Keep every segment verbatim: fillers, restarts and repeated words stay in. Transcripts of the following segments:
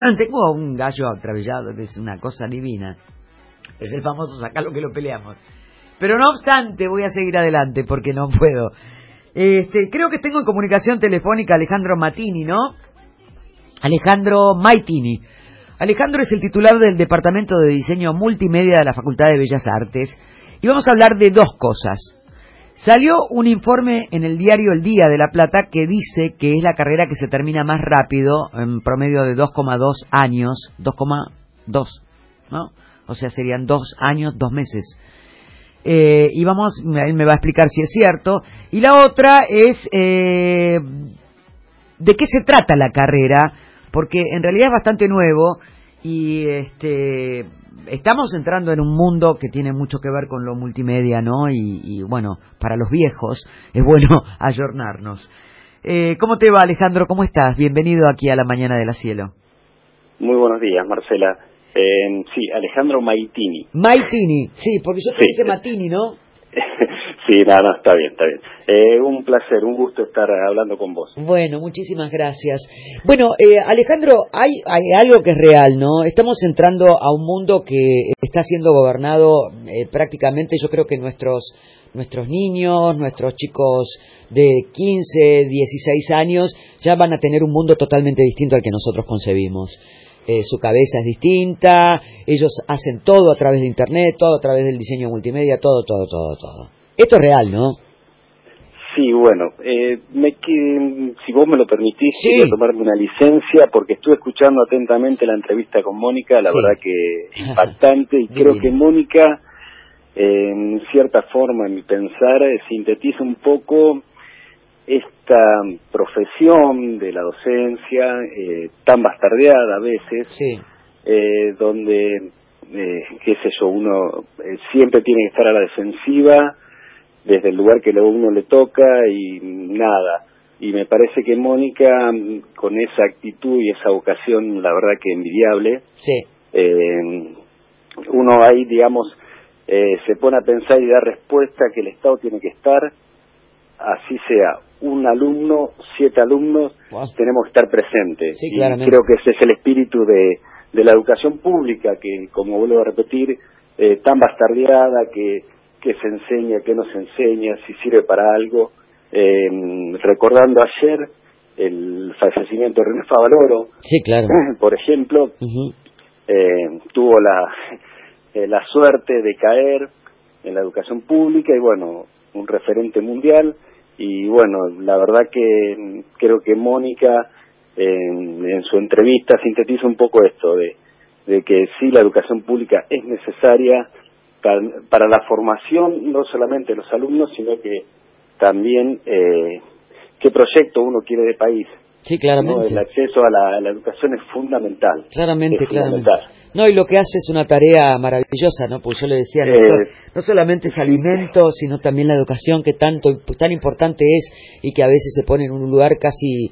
Tengo un gallo atravesado que es una cosa divina. Es el famoso sacalo que lo peleamos. Pero no obstante, voy a seguir adelante porque no puedo. Este, creo que tengo en comunicación telefónica a Alejandro Matini, ¿no? Alejandro Maitini. Alejandro es el titular del Departamento de Diseño Multimedia de la Facultad de Bellas Artes. Y vamos a hablar de dos cosas. Salió un informe en el diario El Día de La Plata que dice que es la carrera que se termina más rápido, en promedio de dos coma dos años, dos coma dos, ¿no? O sea, serían dos años, dos meses. Eh, y vamos, él me va a explicar si es cierto. Y la otra es eh, de qué se trata la carrera, porque en realidad es bastante nuevo y este estamos entrando en un mundo que tiene mucho que ver con lo multimedia, ¿no? Y, y bueno, para los viejos es bueno ayornarnos. Eh, ¿Cómo te va, Alejandro? ¿Cómo estás? Bienvenido aquí a la Mañana de la Cielo. Muy buenos días, Marcela. Eh, sí, Alejandro Maitini. Maitini, sí, porque yo te Sí. dije Matini, ¿no? Sí, nada, no, está bien, está bien. Eh, un placer, un gusto estar hablando con vos. Bueno, muchísimas gracias. Bueno, eh, Alejandro, hay, hay algo que es real, ¿no? Estamos entrando a un mundo que está siendo gobernado eh, prácticamente, yo creo que nuestros nuestros niños, nuestros chicos de quince, dieciséis años, ya van a tener un mundo totalmente distinto al que nosotros concebimos. Eh, su cabeza es distinta, ellos hacen todo a través de Internet, todo a través del diseño multimedia, todo, todo, todo, todo. Esto es real, ¿no? Sí, bueno, eh, me que, si vos me lo permitís, Sí. quiero tomarme una licencia porque estuve escuchando atentamente la entrevista con Mónica, la Sí. verdad que impactante, y creo que Mónica, eh, en cierta forma, en mi pensar, eh, sintetiza un poco esta profesión de la docencia, eh, tan bastardeada a veces, Sí. eh, donde, eh, qué sé yo, uno eh, siempre tiene que estar a la defensiva, desde el lugar que a uno le toca y nada. Y me parece que Mónica, con esa actitud y esa vocación, la verdad que envidiable, Sí. eh, uno ahí, digamos, eh, se pone a pensar y da respuesta que el Estado tiene que estar, así sea un alumno, siete alumnos, Wow. tenemos que estar presentes. Sí, y claramente. creo que ese es el espíritu de, de la educación pública, que, como vuelvo a repetir, eh, tan bastardeada, que que se enseña, que no se enseña, si sirve para algo. Eh, recordando ayer el fallecimiento de René Favaloro, Sí, claro. por ejemplo, Uh-huh. eh, tuvo la, eh, la suerte de caer en la educación pública y bueno, un referente mundial. Y bueno, la verdad que creo que Mónica eh, en su entrevista sintetiza un poco esto, de, de que sí, la educación pública es necesaria para la formación no solamente de los alumnos, sino que también eh, qué proyecto uno quiere de país. Sí, claramente. ¿No? El acceso a la, a la educación es fundamental. Claramente, es claramente. fundamental. No, y lo que hace es una tarea maravillosa, ¿no? Pues yo le decía, Eh, no, no solamente es alimento, sino también la educación que tanto tan importante es y que a veces se pone en un lugar casi,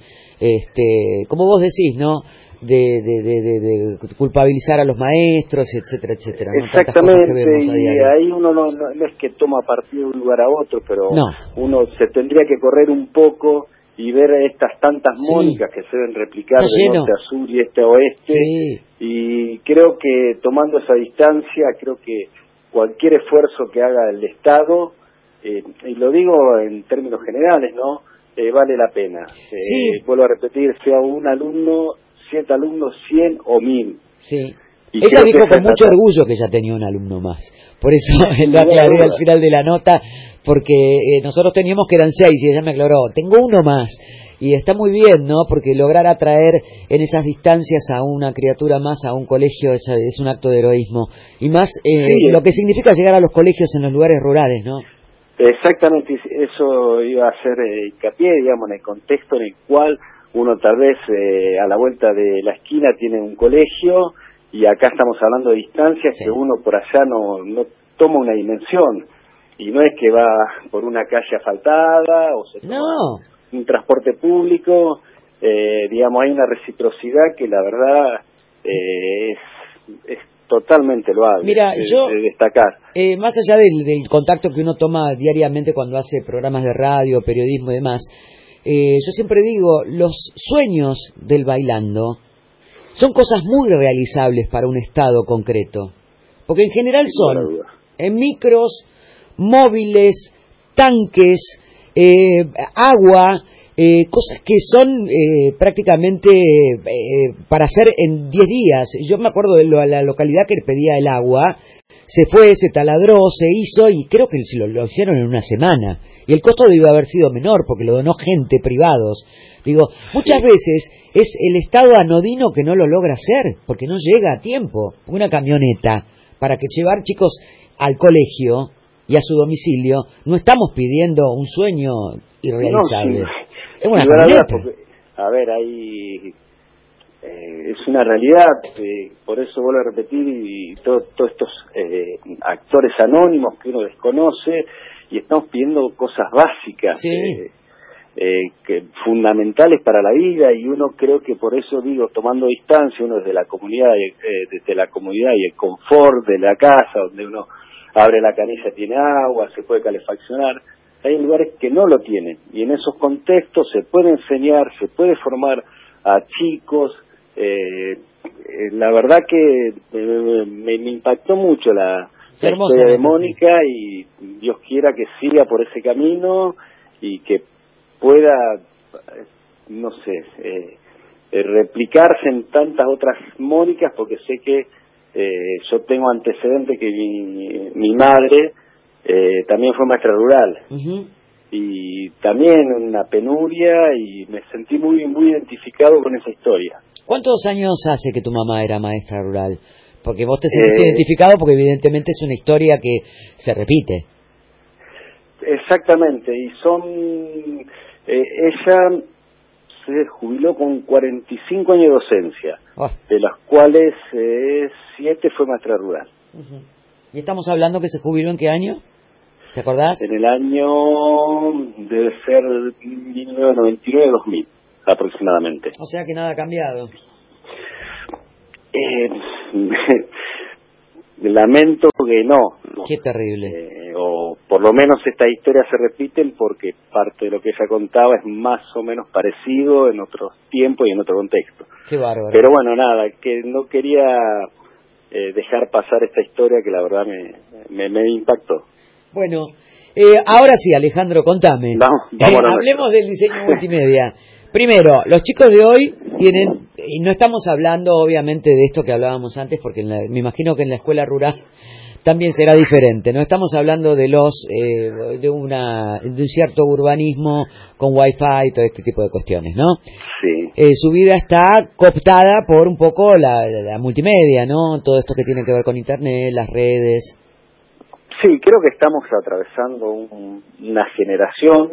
este, como vos decís, ¿no? De, de, de, de, de culpabilizar a los maestros, etcétera, etcétera, ¿no? Exactamente, y ahí uno no, no, no es que toma partido de un lugar a otro, pero no. uno se tendría que correr un poco y ver estas tantas Sí. Mónicas que se deben replicar Está de lleno. norte a sur y este a oeste, Sí. y creo que tomando esa distancia, creo que cualquier esfuerzo que haga el Estado, eh, y lo digo en términos generales, ¿no? Eh, vale la pena. Eh, Sí. Vuelvo a repetir, sea un alumno, siete alumnos, cien o mil. Sí. Y Ella dijo con mucho trata... orgullo que ya tenía un alumno más. Por eso Sin lo aclaré duda. al final de la nota, porque eh, nosotros teníamos que eran seis y ella me aclaró, tengo uno más. Y está muy bien, ¿no? Porque lograr atraer en esas distancias a una criatura más a un colegio es, es un acto de heroísmo. Y más eh, Sí, lo que significa llegar a los colegios en los lugares rurales, ¿no? Exactamente, eso iba a ser eh, hincapié, digamos, en el contexto en el cual uno tal vez eh, a la vuelta de la esquina tiene un colegio y acá estamos hablando de distancias, sí, que uno por allá no, no toma una dimensión y no es que va por una calle asfaltada o se toma no. un transporte público, eh, digamos, hay una reciprocidad que la verdad eh, es, es totalmente loable. Mira, de, yo, de destacar. Eh, más allá del, del contacto que uno toma diariamente cuando hace programas de radio, periodismo y demás, eh, yo siempre digo, los sueños del bailando son cosas muy realizables para un estado concreto, porque en general son en micros, móviles, tanques, eh, agua, eh, cosas que son eh, prácticamente eh, para hacer en diez días. Yo me acuerdo de lo, la localidad que pedía el agua, se fue, se taladró, se hizo y creo que lo, lo hicieron en una semana. Y el costo debió haber sido menor porque lo donó gente, privados. Digo, muchas veces es el Estado anodino que no lo logra hacer porque no llega a tiempo. Una camioneta para que llevar chicos al colegio y a su domicilio, no estamos pidiendo un sueño irrealizable. No, sí. Es una sí, camioneta. Porque, a ver, hay... Eh, es una realidad, eh, por eso vuelvo a repetir, y todos todo estos eh, actores anónimos que uno desconoce, y estamos pidiendo cosas básicas, Sí. eh, eh, que, fundamentales para la vida, y uno creo que por eso digo, tomando distancia, uno desde la comunidad, eh, desde la comunidad y el confort de la casa, donde uno abre la canilla, tiene agua, se puede calefaccionar. Hay lugares que no lo tienen, y en esos contextos se puede enseñar, se puede formar a chicos. Eh, eh, la verdad que eh, me, me impactó mucho la, la historia de Mónica, y Dios quiera que siga por ese camino y que pueda, no sé, eh, eh, replicarse en tantas otras Mónicas, porque sé que eh, yo tengo antecedentes que mi, mi madre eh, también fue maestra rural. Uh-huh. Y también una penuria, y me sentí muy muy identificado con esa historia. ¿Cuántos años hace que tu mamá era maestra rural? Porque vos te sentiste eh, identificado porque evidentemente es una historia que se repite. Exactamente, y son... Eh, ella se jubiló con cuarenta y cinco años de docencia, oh. de las cuales eh, siete fue maestra rural. Uh-huh. ¿Y estamos hablando que se jubiló en qué año? ¿Te acordás? En el año, debe ser mil novecientos noventa y nueve dos mil, aproximadamente. O sea que nada ha cambiado. Eh, lamento que no. no. Qué terrible. Eh, o por lo menos estas historias se repiten porque parte de lo que ella contaba es más o menos parecido en otros tiempos y en otro contexto. Qué bárbaro. Pero bueno, nada, que no quería eh, dejar pasar esta historia que la verdad me, me, me impactó. Bueno, eh, ahora sí, Alejandro, contame. Vamos, vamos eh, hablemos del diseño multimedia. Primero, los chicos de hoy tienen, y no estamos hablando obviamente de esto que hablábamos antes, porque en la, me imagino que en la escuela rural también será diferente. No estamos hablando de los eh, de una de un cierto urbanismo con wifi y todo este tipo de cuestiones, ¿no? Sí. Eh, su vida está cooptada por un poco la, la multimedia, ¿no? Todo esto que tiene que ver con internet, las redes. Sí, creo que estamos atravesando un, una generación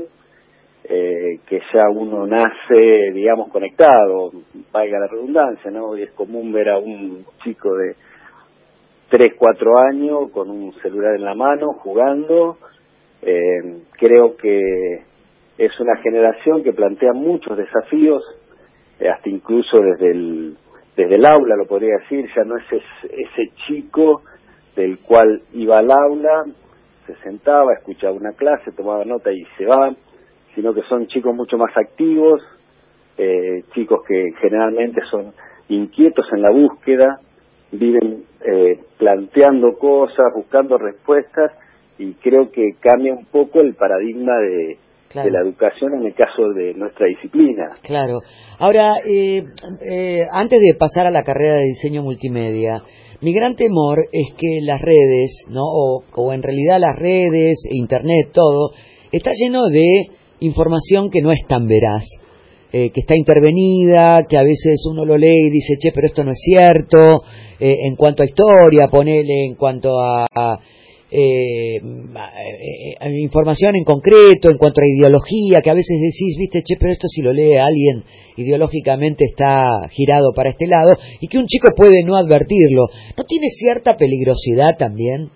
eh, que ya uno nace, digamos, conectado, valga la redundancia, ¿no? Hoy es común ver a un chico de tres, cuatro años con un celular en la mano jugando. Eh, creo que es una generación que plantea muchos desafíos, eh, hasta incluso desde el, desde el aula, lo podría decir, ya no es ese, ese chico del cual iba al aula, se sentaba, escuchaba una clase, tomaba nota y se va, sino que son chicos mucho más activos, eh, chicos que generalmente son inquietos en la búsqueda, viven eh, planteando cosas, buscando respuestas, y creo que cambia un poco el paradigma de, claro. de la educación en el caso de nuestra disciplina. Claro. Ahora, eh, eh, antes de pasar a la carrera de diseño multimedia, mi gran temor es que las redes, ¿no? O, o en realidad las redes, internet, todo, está lleno de información que no es tan veraz, eh, que está intervenida, que a veces uno lo lee y dice, che, pero esto no es cierto, eh, en cuanto a historia, ponele, en cuanto a, a, eh, a, a información en concreto, en cuanto a ideología, que a veces decís, viste, che, pero esto si lo lee alguien ideológicamente está girado para este lado, y que un chico puede no advertirlo. ¿No tiene cierta peligrosidad también?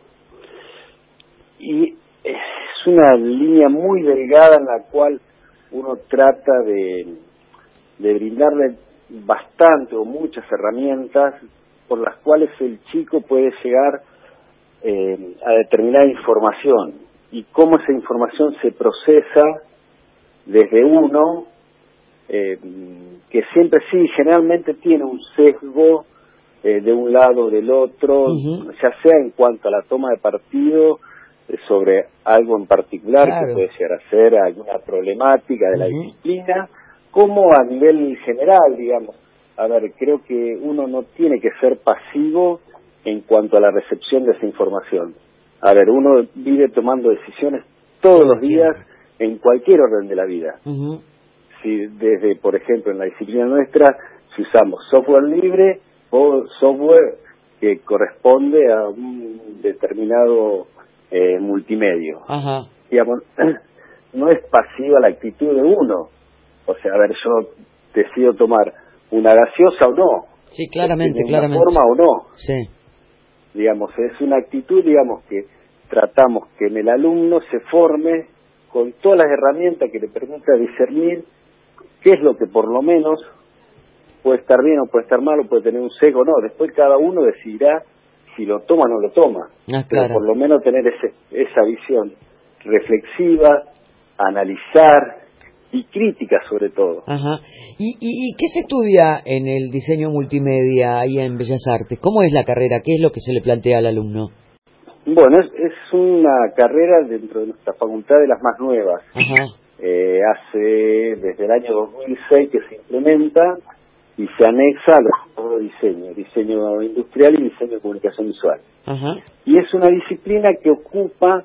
Y es una línea muy delgada en la cual uno trata de, de brindarle bastante o muchas herramientas por las cuales el chico puede llegar eh, a determinada información, y cómo esa información se procesa desde uno eh, que siempre sí, generalmente tiene un sesgo eh, de un lado o del otro, uh-huh. ya sea en cuanto a la toma de partido eh, sobre algo en particular, claro, que puede llegar a ser alguna problemática de la uh-huh. disciplina, como a nivel general, digamos. A ver, creo que uno no tiene que ser pasivo en cuanto a la recepción de esa información. A ver, uno vive tomando decisiones todos los días en cualquier orden de la vida. Uh-huh. Si desde, por ejemplo, en la disciplina nuestra, si usamos software libre o software que corresponde a un determinado eh, multimedio. Uh-huh. Digamos, no es pasiva la actitud de uno. O sea, a ver, yo decido tomar una gaseosa o no. Sí, claramente, de una claramente. forma o no. Sí. Digamos, es una actitud, digamos, que tratamos que en el alumno se forme con todas las herramientas que le permita discernir qué es lo que por lo menos puede estar bien o puede estar mal o puede tener un sesgo o no. Después cada uno decidirá si lo toma o no lo toma. Ah, claro. Pero por lo menos tener ese, esa visión reflexiva, analizar y crítica sobre todo. Ajá. ¿Y, y, ¿Y qué se estudia en el diseño multimedia ahí en Bellas Artes? ¿Cómo es la carrera? ¿Qué es lo que se le plantea al alumno? Bueno, es, es una carrera dentro de nuestra facultad de las más nuevas. Ajá. Eh, hace desde el año dos mil seis que se implementa y se anexa a los dos diseños, diseño industrial y diseño de comunicación visual. Ajá. Y es una disciplina que ocupa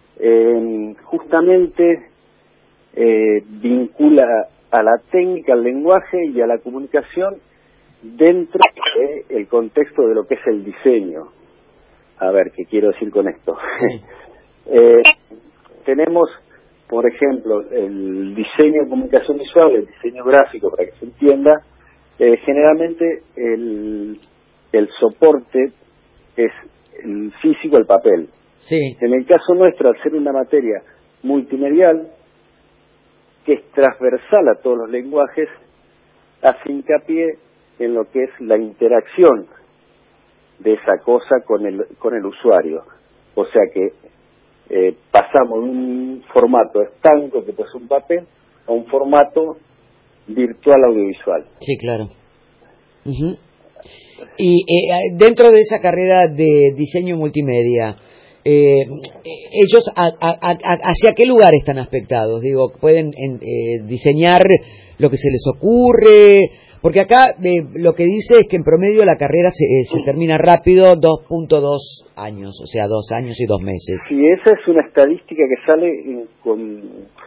eh, justamente eh, vincula a la técnica, al lenguaje y a la comunicación dentro del contexto de lo que es el diseño. A ver, ¿qué quiero decir con esto? eh, tenemos, por ejemplo, el diseño de comunicación visual, el diseño gráfico, para que se entienda, eh, generalmente el, el soporte es el físico, el papel. Sí. En el caso nuestro, al ser una materia multimedial, que es transversal a todos los lenguajes, hace hincapié en lo que es la interacción de esa cosa con el con el usuario. O sea que eh, pasamos de un formato estanco, que puede ser un papel, a un formato virtual audiovisual. Sí, claro. Uh-huh. Y eh, dentro de esa carrera de diseño multimedia, eh, ellos a, a, a, ¿hacia qué lugar están aspectados? Digo, ¿pueden en, eh, diseñar lo que se les ocurre? Porque acá eh, lo que dice es que en promedio la carrera se, eh, se termina rápido, dos punto dos años, o sea, dos años y dos meses. Sí, esa es una estadística que sale en, con,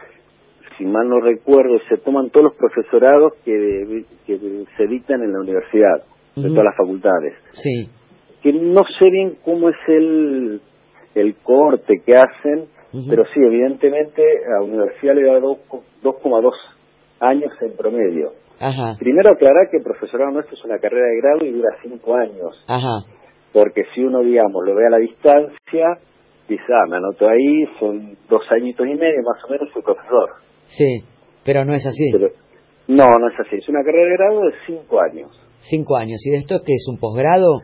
si mal no recuerdo, se toman todos los profesorados que, que se dictan en la universidad, uh-huh. de todas las facultades. Sí. Que no sé bien cómo es el, el corte que hacen, uh-huh. pero sí, evidentemente a la universidad le da dos coma dos años en promedio. Ajá. Primero aclarar que el profesorado nuestro es una carrera de grado y dura cinco años. Ajá. Porque si uno, digamos, lo ve a la distancia, dice, ah, me anoto ahí, son dos añitos y medio, más o menos, soy profesor. Sí, pero no es así. Pero, no, no es así. Es una carrera de grado de cinco años. Cinco años. ¿Y de esto qué es, un posgrado?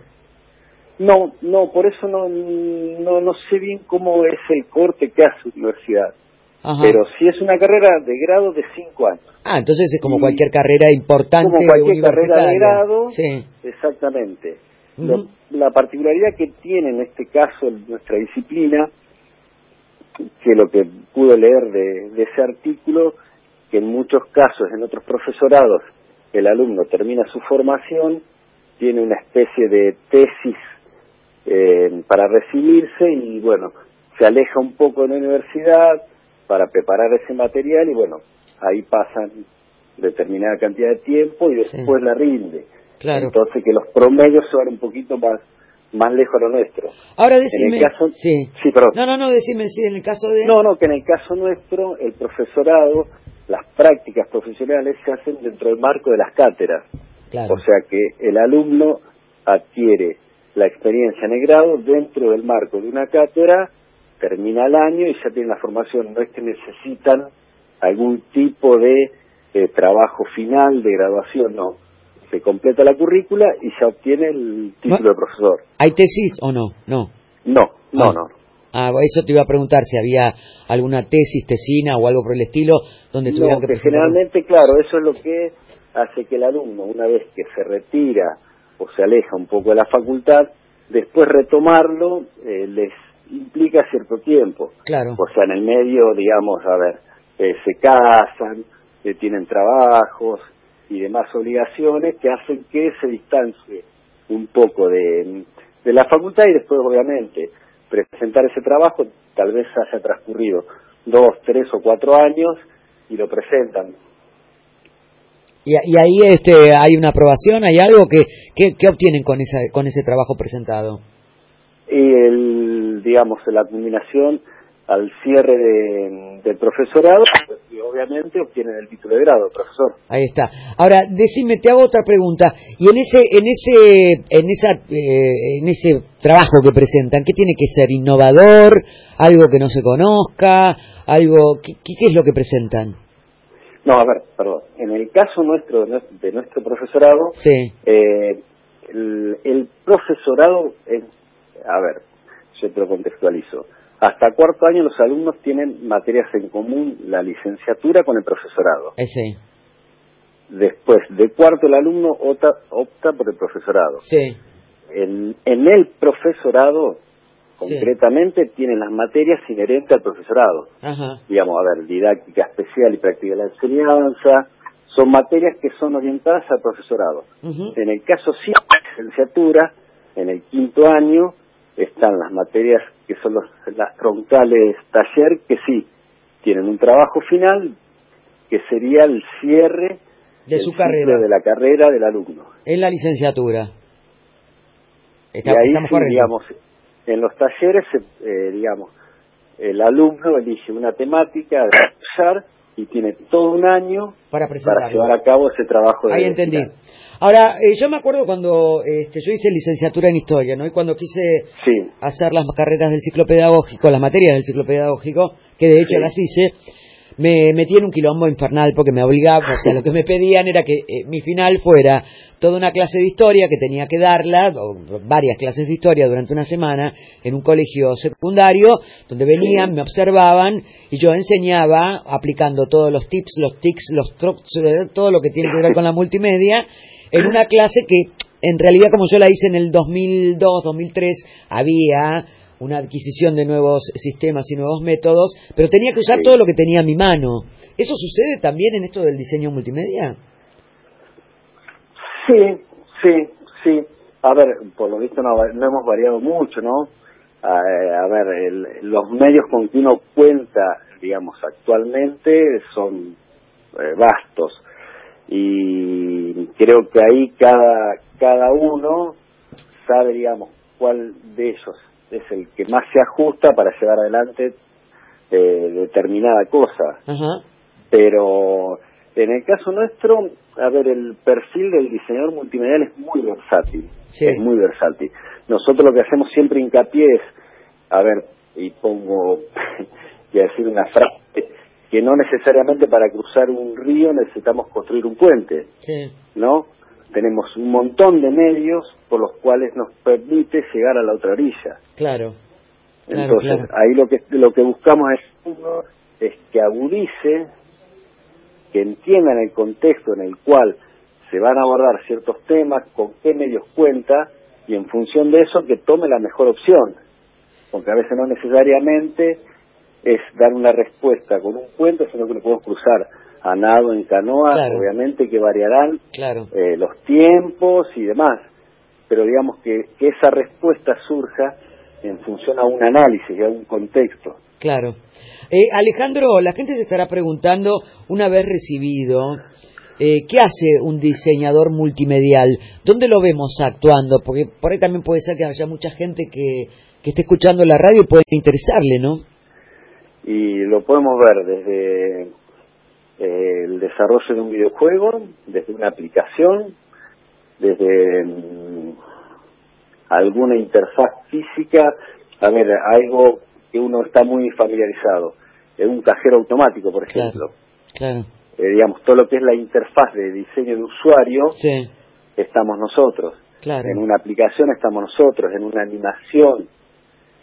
No, no, por eso no, no, no sé bien cómo es el corte que hace la universidad. Ajá. Pero sí es una carrera de grado de cinco años. Ah, entonces es como y cualquier carrera importante como cualquier universitaria. Carrera de grado, sí. Exactamente. Uh-huh. Lo, la particularidad que tiene en este caso nuestra disciplina, que lo que pude leer de, de ese artículo, que en muchos casos, en otros profesorados, el alumno termina su formación, tiene una especie de tesis eh, para recibirse y, bueno, se aleja un poco de la universidad para preparar ese material y, bueno, ahí pasan determinada cantidad de tiempo y después sí. la rinde. Claro. Entonces que los promedios son un poquito más más lejos a lo nuestro. Ahora decime... En el caso, sí. sí, perdón. No, no, no, decime, sí, en el caso de... No, no, que en el caso nuestro, el profesorado, las prácticas profesionales se hacen dentro del marco de las cátedras. Claro. O sea que el alumno adquiere la experiencia en el grado dentro del marco de una cátedra, termina el año y ya tiene la formación. No es que necesitan algún tipo de eh, trabajo final de graduación, no. Se completa la currícula y ya obtiene el título no, de profesor. ¿Hay tesis o no? No. No, no, ah. no. Ah, eso te iba a preguntar si había alguna tesis, tesina o algo por el estilo donde tuvieran No, que que presentar. generalmente, claro, eso es lo que hace que el alumno, una vez que se retira o se aleja un poco de la facultad, después retomarlo eh, les implica cierto tiempo. Claro. O sea, en el medio, digamos, a ver, eh, se casan, eh, tienen trabajos y demás obligaciones que hacen que se distancie un poco de, de la facultad, y después, obviamente, presentar ese trabajo, tal vez haya transcurrido dos, tres o cuatro años y lo presentan. Y, y ahí este hay una aprobación, hay algo que, que, que obtienen con esa con ese trabajo presentado. Y el, digamos, la culminación al cierre de, del profesorado, y obviamente obtienen el título de grado, profesor. Ahí está. Ahora, decime, te hago otra pregunta. Y en ese en ese en esa eh, en ese trabajo que presentan, ¿qué tiene que ser? ¿Innovador? ¿Algo que no se conozca? ¿Algo qué, qué es lo que presentan? No, a ver, perdón. En el caso nuestro, de nuestro profesorado, Sí. eh, el, el profesorado es, a ver, yo te lo contextualizo. Hasta cuarto año los alumnos tienen materias en común, la licenciatura con el profesorado. Ese. Después, de cuarto el alumno opta, opta por el profesorado. Sí. En, en el profesorado, concretamente, sí, tienen las materias inherentes al profesorado. Ajá. Digamos, a ver, didáctica especial y práctica de la enseñanza, son materias que son orientadas al profesorado. Uh-huh. En el caso sí de la licenciatura, en el quinto año, están las materias que son los, las troncales taller, que sí, tienen un trabajo final, que sería el cierre de su ciclo carrera, de la carrera del alumno. En la licenciatura. Está, y ahí sí, digamos, en los talleres, eh, digamos, el alumno elige una temática de usar y tiene todo un año para, para llevar a cabo ese trabajo de Ahí entendí. Final. Ahora, eh, yo me acuerdo cuando este, yo hice licenciatura en Historia, ¿no? Y cuando quise sí. hacer las carreras del ciclo pedagógico, las materias del ciclo pedagógico, que de hecho sí. las hice, me metí en un quilombo infernal porque me obligaba, o sea, lo que me pedían era que eh, mi final fuera toda una clase de historia que tenía que darla, o varias clases de historia durante una semana en un colegio secundario, donde venían, me observaban y yo enseñaba aplicando todos los tips, los tics, los trucs, todo lo que tiene que ver con la multimedia, en una clase que en realidad, como yo la hice en el dos mil dos, dos mil tres, había una adquisición de nuevos sistemas y nuevos métodos, pero tenía que usar sí. todo lo que tenía a mi mano. ¿Eso sucede también en esto del diseño multimedia? Sí, sí, sí. A ver, por lo visto no, no hemos variado mucho, ¿no? A, a ver, el, los medios con que uno cuenta, digamos, actualmente son eh, vastos. Y creo que ahí cada, cada uno sabe, digamos, cuál de ellos es el que más se ajusta para llevar adelante eh, determinada cosa. Ajá. Pero en el caso nuestro, a ver, el perfil del diseñador multimedial es muy versátil, sí. es muy versátil. Nosotros lo que hacemos siempre hincapié es, a ver, y pongo, y a decir una frase, que no necesariamente para cruzar un río necesitamos construir un puente, sí. ¿no? Tenemos un montón de medios por los cuales nos permite llegar a la otra orilla. Claro. Entonces, claro, claro. ahí lo que lo que buscamos es, uno, es que agudice, que entiendan el contexto en el cual se van a abordar ciertos temas, con qué medios cuenta, y en función de eso que tome la mejor opción. Porque a veces no necesariamente es dar una respuesta con un puente, sino que lo podemos cruzar a nado, en canoa, claro. obviamente que variarán claro. eh, los tiempos y demás, pero digamos que, que esa respuesta surja en función a un análisis y a un contexto. Claro. Eh, Alejandro, la gente se estará preguntando, una vez recibido, eh, ¿qué hace un diseñador multimedial? ¿Dónde lo vemos actuando? Porque por ahí también puede ser que haya mucha gente que, que esté escuchando la radio y puede interesarle, ¿no? Y lo podemos ver desde eh, el desarrollo de un videojuego, desde una aplicación, desde mm, alguna interfaz física, a ver, algo que uno está muy familiarizado, es un cajero automático, por ejemplo. Claro, claro. Eh, digamos, todo lo que es la interfaz de diseño de usuario, sí. estamos nosotros. Claro. En una aplicación estamos nosotros, en una animación,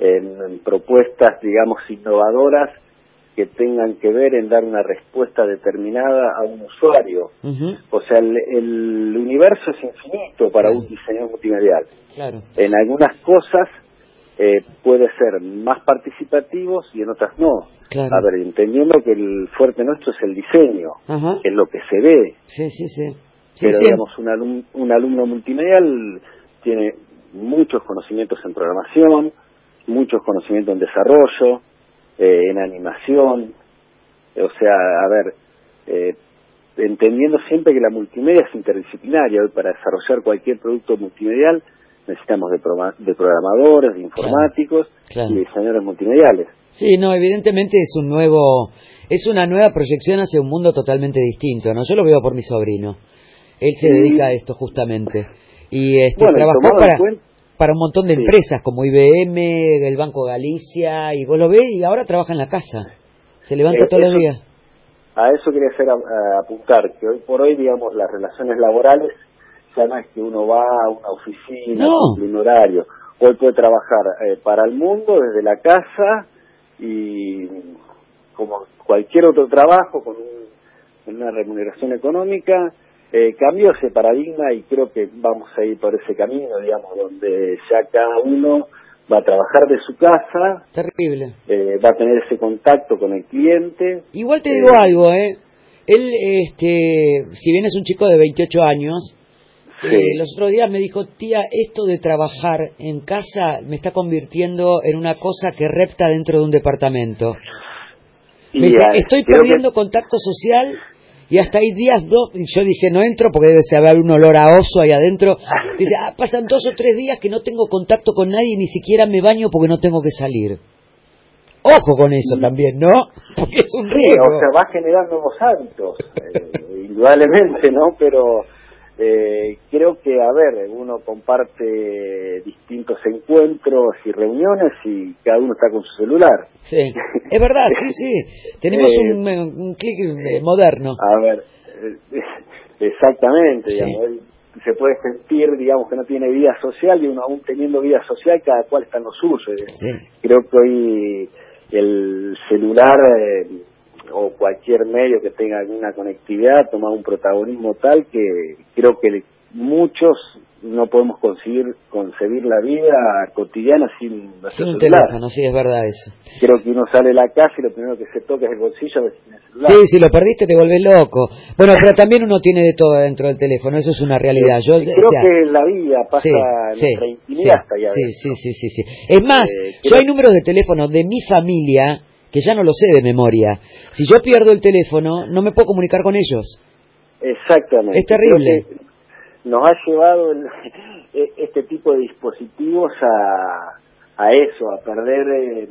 en, en propuestas, digamos, innovadoras que tengan que ver en dar una respuesta determinada a un usuario. Uh-huh. O sea, el, el universo es infinito para un diseñador multimedial. Claro. En algunas cosas eh, puede ser más participativos y en otras no. Claro. A ver, entendiendo que el fuerte nuestro es el diseño, uh-huh. es lo que se ve. Sí, sí, sí. sí Pero, sí. digamos, un, alum, un alumno multimedial tiene muchos conocimientos en programación, muchos conocimientos en desarrollo, Eh, en animación, o sea, a ver, eh, entendiendo siempre que la multimedia es interdisciplinaria. Hoy para desarrollar cualquier producto multimedial necesitamos de, pro- de programadores, de informáticos, claro, claro. y de diseñadores multimediales. Sí, no, evidentemente es un nuevo, es una nueva proyección hacia un mundo totalmente distinto, ¿no? Yo lo veo por mi sobrino, él se sí. dedica a esto justamente, y este bueno, trabajó para... para un montón de sí. empresas como I B M, el Banco Galicia, y vos lo ves y ahora trabaja en la casa, se levanta eh, todos los días. A eso quería hacer a, a apuntar, que hoy por hoy, digamos, las relaciones laborales ya no es que uno va a una oficina, no. un horario, hoy puede trabajar eh, para el mundo desde la casa y como cualquier otro trabajo con un, una remuneración económica. Eh, cambió ese paradigma y creo que vamos a ir por ese camino, digamos, donde ya cada uno va a trabajar de su casa. Terrible. Eh, va a tener ese contacto con el cliente. Igual te digo eh, algo, ¿eh? Él, este, si bien es un chico de veintiocho años, sí. eh, los otros días me dijo, tía, esto de trabajar en casa me está convirtiendo en una cosa que repta dentro de un departamento. Me dice, estoy perdiendo que... contacto social... Y hasta hay días, dos, y yo dije, no entro porque debe haber un olor a oso ahí adentro. Dice, ah, pasan dos o tres días que no tengo contacto con nadie y ni siquiera me baño porque no tengo que salir. Ojo con eso también, ¿no? Porque es un riesgo. Sí, o sea, va a generar nuevos hábitos, eh, indudablemente, ¿no? Pero eh, creo que, a ver, uno comparte distintos encuentros y reuniones y cada uno está con su celular. Sí, es verdad, sí, sí. Tenemos eh, un, un clic moderno. A ver, eh, exactamente, sí. digamos, él se puede sentir, digamos, que no tiene vida social y uno aún teniendo vida social, cada cual está en lo suyo. Sí. Creo que hoy el celular eh, o cualquier medio que tenga alguna conectividad toma un protagonismo tal que creo que muchos no podemos conseguir concebir la vida cotidiana sin nuestro sin un celular. teléfono, sí, es verdad eso. Creo que uno sale de la casa y lo primero que se toca es el bolsillo a ver si tiene el celular. Sí, si lo perdiste te volvés loco. Bueno, pero también uno tiene de todo dentro del teléfono, eso es una realidad. Yo creo o sea, que la vida pasa sí, en sí, nuestra intimidad sí, hasta allá. Sí, sí, sí, sí, sí. Es más, eh, yo hay números de teléfono de mi familia que ya no lo sé de memoria. Si yo pierdo el teléfono, no me puedo comunicar con ellos. Exactamente. Es terrible. Nos ha llevado el, este tipo de dispositivos a, a eso, a perder eh,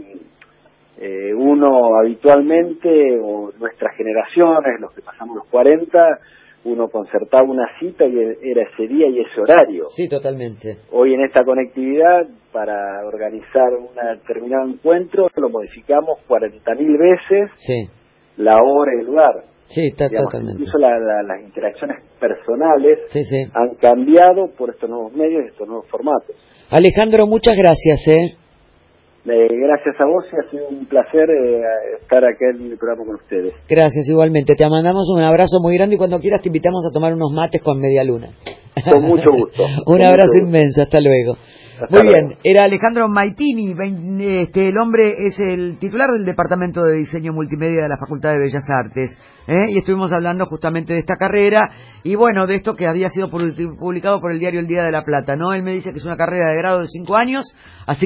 eh, uno habitualmente, o nuestras generaciones, los que pasamos los cuarenta, uno concertaba una cita y era ese día y ese horario. Sí, totalmente. Hoy en esta conectividad, para organizar un determinado encuentro, lo modificamos cuarenta mil veces, sí. la hora y el lugar. Sí, está Digamos, totalmente. Incluso la, la, las interacciones personales sí, sí. han cambiado por estos nuevos medios y estos nuevos formatos. Alejandro, muchas gracias, ¿eh? Eh, gracias a vos y ha sido un placer eh, estar acá en el programa con ustedes. Gracias, igualmente. Te mandamos un abrazo muy grande y cuando quieras te invitamos a tomar unos mates con media luna. Con mucho gusto. un con abrazo gusto. inmenso, hasta luego. Hasta Muy luego. bien, era Alejandro Maitini, este, el hombre es el titular del Departamento de Diseño Multimedia de la Facultad de Bellas Artes, ¿eh? Y estuvimos hablando justamente de esta carrera y bueno, de esto que había sido publicado por el diario El Día de la Plata, ¿no? Él me dice que es una carrera de grado de cinco años, así